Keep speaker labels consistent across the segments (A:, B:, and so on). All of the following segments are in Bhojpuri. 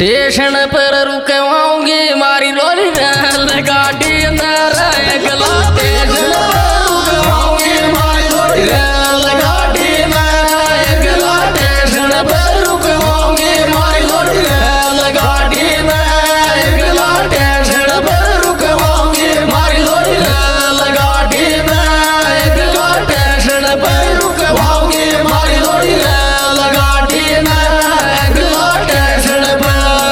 A: स्टेशन पर रुकवाऊंगी मारी लोरी रेल गाड़ी अंदर अगला स्टेशन पर रुकवाऊंगी मारी लोरी रेल गाड़ी में अगला स्टेशन पर रुकवाऊंगी मारी लोरी रेल गाड़ी में अगला स्टेशन पर रुकवाऊंगी मारी लोरी रेल गाड़ी में अगला स्टेशन पर रुकवाऊंगी मारी लोरी रेल गाड़ी में अगला स्टेशन पर।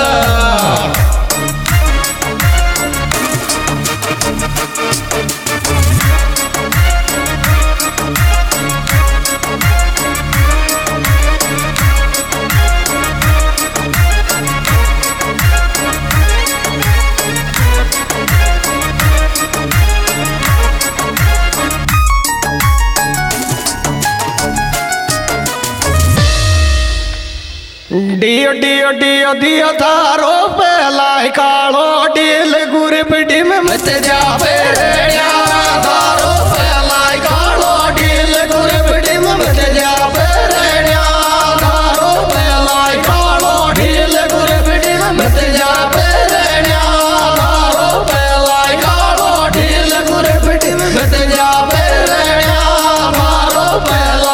B: डियो डियो डियो दियो थारो पहला कालो डील गुरब डिम मत जावे थारो पहला कालो डील गुरब डिम मत जावे थारो पहला कालो डील गुरब डिम मत जावे थारो पहला कालो डील गुरब डिम मत जावे थारो पहला।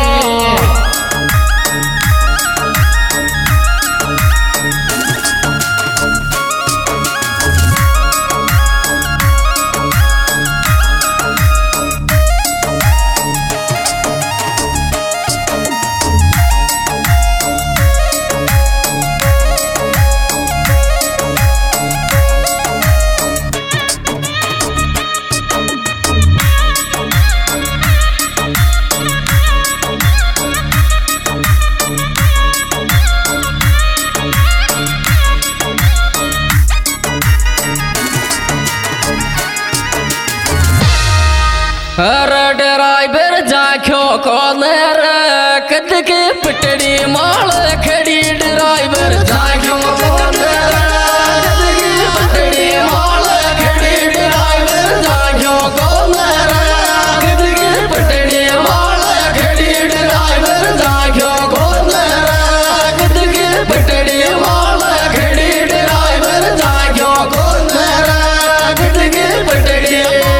A: ड्राइवर जाख्यो कौन कद के पटड़ी माल खड़ी ड्राइवर जाख्यो कौन कद के पटड़ी माल खड़ी ड्राइवर जाख्यो कौन कद के पटड़ी माल खड़ी ड्राइवर जाख्यो कौन कद के पटड़ी माल खड़ी ड्राइवर जाख्यो कौन कद के पटड़ी।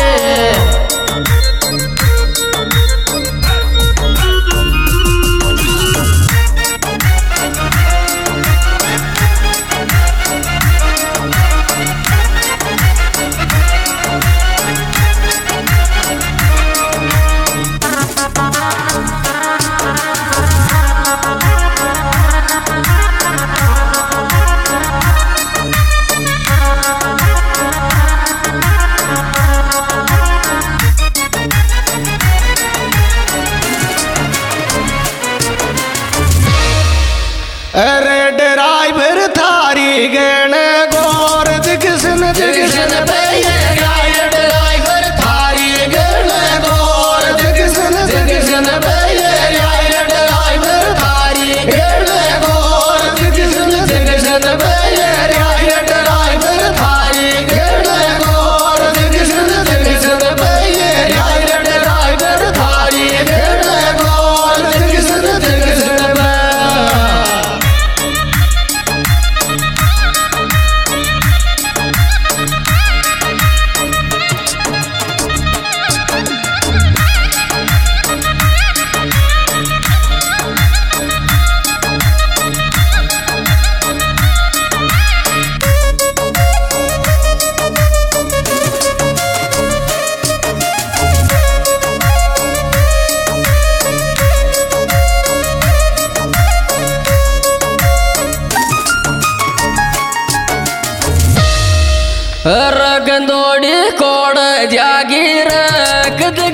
B: अरे ड्राइवर थारी गण गौर जगसन जगसन पे ड्राइवर थारी गण गौर जगसन जगसन पे ड्राइवर थारी गण गौर जगसन जगसन पे ड्राइवर थारी गण गौर जगसन जगसन पे ड्राइवर थारी गण गौर जगसन जगसन पे।
A: रगंदोड़ी कोड़ जागीर कद